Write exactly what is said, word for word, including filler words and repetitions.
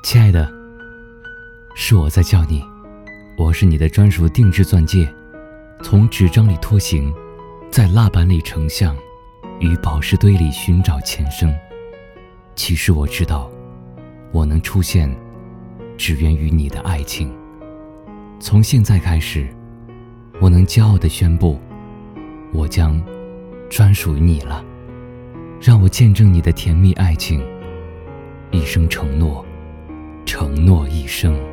亲爱的，是我在叫你，我是你的专属定制钻戒，从纸张里脱形，在蜡板里成像，于宝石堆里寻找前生。其实我知道，我能出现，只源于你的爱情。从现在开始，我能骄傲地宣布，我将专属于你了。让我见证你的甜蜜爱情，一生承诺，承诺一生。